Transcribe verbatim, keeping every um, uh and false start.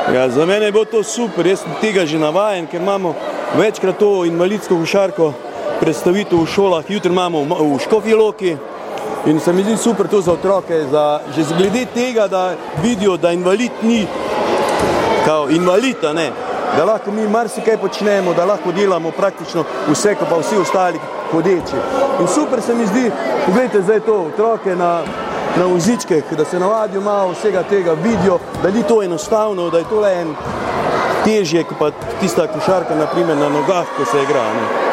Ja, za mene je bilo to super, jaz sem tega že navajen, ker imamo večkrat to invalidsko košarko predstavitev v šolah, jutri imamo v Škofji Loki in se mi zdi super to za otroke, za, že glede tega, da vidijo, da invalid ni kao invalid, a ne, da lahko mi marsikaj počnemo, da lahko delamo praktično vse, ko pa vsi ostali hodeči. In super se mi zdi, pogledajte zdaj to, otroke na na vozičkih, da se navadijo malo vsega tega, vidijo, da ni to enostavno, da je to le en težje, kot pa tista košarka, na primer, na nogah, ko se igra. Ne.